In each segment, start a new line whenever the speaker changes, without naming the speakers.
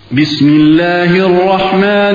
بسم الله الرحمن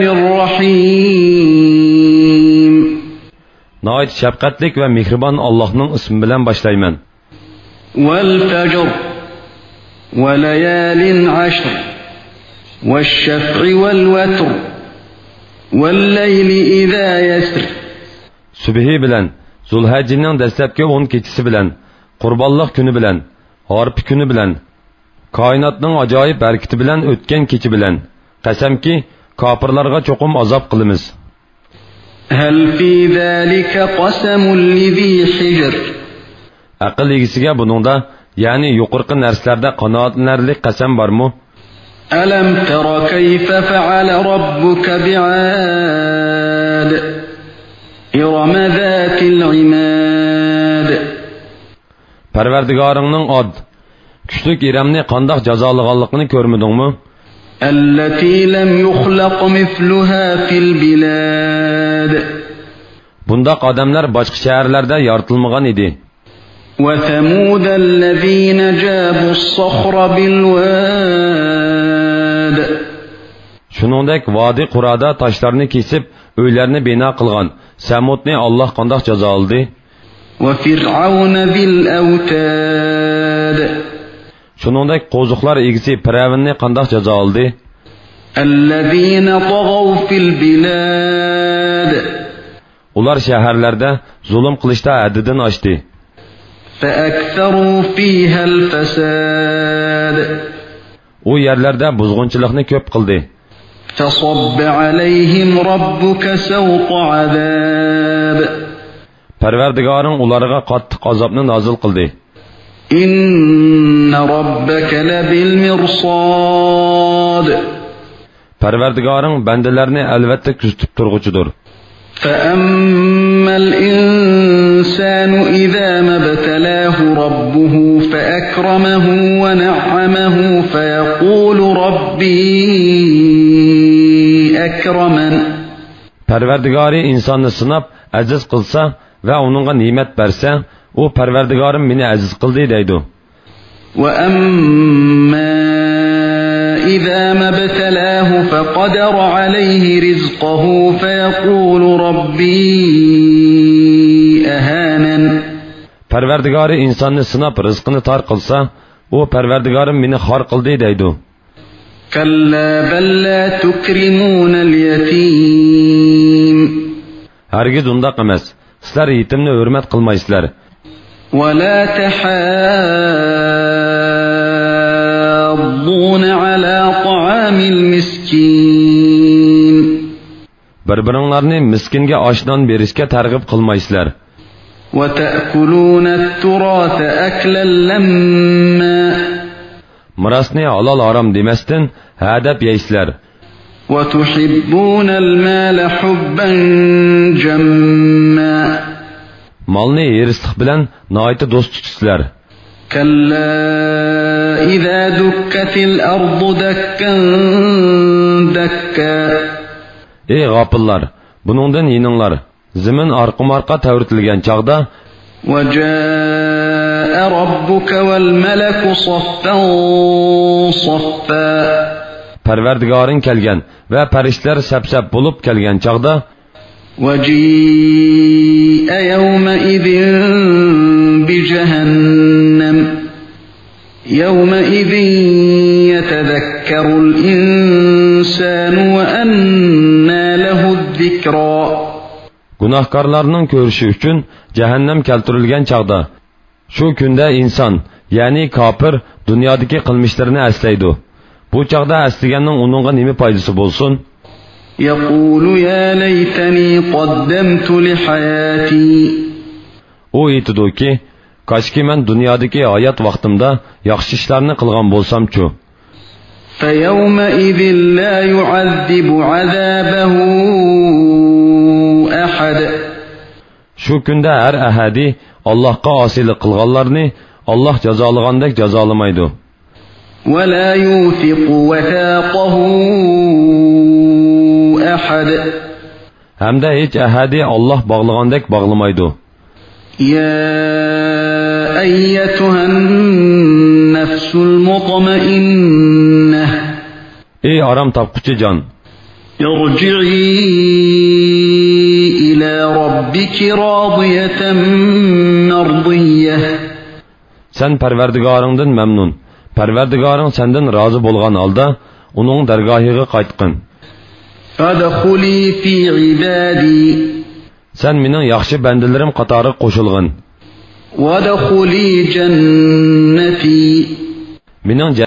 الرحيم
نهايت شفقتlik ve mihriban Allah'ın ismi bilen başlayman.
والفجر وليال عشر والشفع والوتر والليل إذا يسر
Sübhi bilen, Zulhecce'nin dastlabki 10 kechisi bilen, Qurbanliq kuni bilen, Harpi kuni bilen, Koinotning ajoyib harakati bilan o'tgan kechi bilan, qasamki, kofirlarga cho'qim azob qilamiz.
هل في ذلك قسم لذي حجر
Aql egisiga buningda, ya'ni yuqorqi narsalarda qanoatlanarlik qasam bormi?
ألم تر كيف فعل ربك بعاد إرم ذات العماد
Parvardigoringning od kuchlik İremni qandoq jazolaganligini ko'rmadingmi?
التي لم يخلق مثلها في البلاد
Bundaq odamlar boshqa shaharlarda yoritilmagan edi.
وثمود الذين جابوا الصخر بالواد
Shuningdek, vodi Qurada toshlarni kesib, uylarni bino qilgan Samudni Alloh qandoq jazoladi?
وفرعون ذي الأوتاد
Shuningdek, qo'ziqlar egisi Firavunni qandoq jazoladi?
الذين طغوا في البلاد
Ular shaharlarda zulm qilishda haddidan oshdi.
فأكثروا فيها الفساد
U yerlarda buzg'unchilikni ko'p qildi.
فصب عليهم ربك سوط عذاب
Parvardigoring ularga qattiq azobni nozil qildi.
إن ربك لبالمرصاد
Parvardigoring bandalarni albatta kuzatib turg'uchidir.
فأما الإنسان إذا ما ابتلاه ربه فأكرمه ونعمه فيقول ربي أكرمن
Parvardigori insonni sinab aziz qilsa va uningga ne'mat bersa, u Parvardigorim meni aziz qildi deydi.
وأما إذا ما ابتلاه فقدر عليه رزقه فيقول ربي أهانن
Parvardigori insonni sinab rizqini tor qilsa, u Parvardigorim meni xor qildi deydi.
كلا بل لا تكرمون اليتيم
Hargiz undaq emas. Sizlar yetimni hurmat qilmaysizlar.
ولا تحاضون على طعام المسكين
Bir-biringlarni miskinga oshdan berishga targ'ib qilmaysizlar.
وتأكلون التراث أكلا لما
Mirosni halol harom demasdan hadab yeysizlar.
وتحبون المال حبا جما
Molni erislik bilan noyta do'st tutisizlar.
كلا إذا دكت الأرض دكا دكا
Ey g'afillar, buningdan yininglar. Zimin arqim-arqa tavritilgan chaqda
وجاء ربك والملك صفا صفا
Parvardigoring kelgan va farishtalar sap-sap bo'lib kelgan chaqda
وجيء يومئذ بجهنم يومئذ يتذكر الإنسان وأنى له الذكرى
gunohkorlarning ko'rishi uchun jahannam keltirilgan chaqda shu kunda inson, ya'ni kofir dunyodagi qilmishlarini aslaydi. Bu chaqda aslaganning uningga nima foydasi bo'lsin?
يقول يا ليتني قدمت لحياتي
U aytadiki, koshki men dunyodagi hayot vaqtimda yaxshi ishlarni qilgan bo'lsam-chu.
فيومئذ لا يعذب عذابه أحد
Shu kunda har ahadi Allohga osiylik qilganlarni Alloh jazolagandek jazolamaydi.
ولا يوثق وثاقه أحد
Hamda hech ahadi Alloh bog'lagandek bog'lamaydi.
يا أيتها النفس المطمئنة
Ey aram tapquchi jon,
ارجعي إلى ربك راضية مرضية.
sen Parvardigoringdan mamnun, Parvardigoring sendan rozi bo'lgan holda uning dargohiga qaytqin.
فادخلي في عبادي.
Sen mening yaxshi bandalarim qatori qo'shilgin.
وادخلي جنتي.
Mening